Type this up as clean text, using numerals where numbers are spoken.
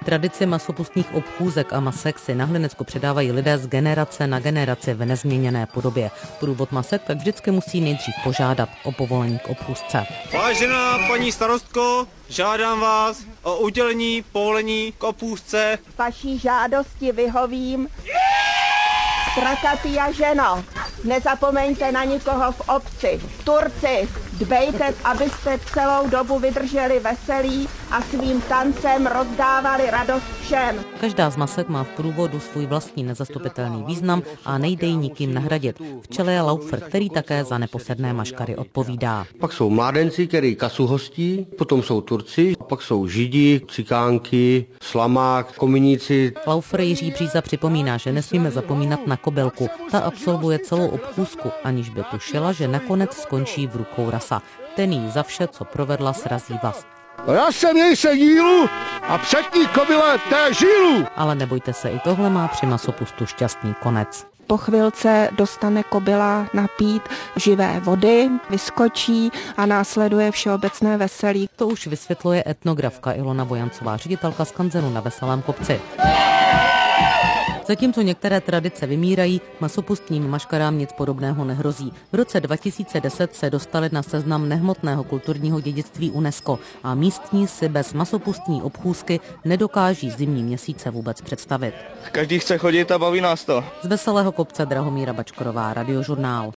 Tradici masopustních obchůzek a masek si na Hlinecku předávají lidé z generace na generaci v nezměněné podobě. Průvod masek tak vždycky musí nejdřív požádat o povolení k obchůzce. Vážená paní starostko, žádám vás o udělení povolení k obchůzce. Vaší žádosti vyhovím. Strakatý a ženo, nezapomeňte na nikoho v obci. Turci, dbejte, abyste celou dobu vydrželi veselí a svým tancem rozdávali radost všem. Každá z masek má v průvodu svůj vlastní nezastupitelný význam a nejde ji nikým nahradit. V čele je laufer, který také za neposedné maškary odpovídá. Pak jsou mládenci, který kasu hostí, potom jsou Turci, pak jsou Židi, Cikánky, Slamák, Kominíci. Laufer Jiří Bříza připomíná, že nesmíme zapomínat na kobylku. Ta absolvuje celou obchůzku, aniž by tušila, že nakonec skončí v rukou rasa. Ten jí za vše, co provedla, srazí vaz. Já jsem jej se jílu a přední kobyle té žílu. Ale nebojte se, i tohle má při masopustu šťastný konec. Po chvilce dostane kobyla napít živé vody, vyskočí a následuje všeobecné veselí. To už vysvětluje etnografka Ilona Vojancová, ředitelka skanzenu na Veselém kopci. Zatímco některé tradice vymírají, masopustním maškarám nic podobného nehrozí. V roce 2010 se dostali na seznam nehmotného kulturního dědictví UNESCO a místní si bez masopustní obchůzky nedokáží zimní měsíce vůbec představit. Každý chce chodit a baví nás to. Z Veselého kopce Drahomíra Bačkorová, Radiožurnál.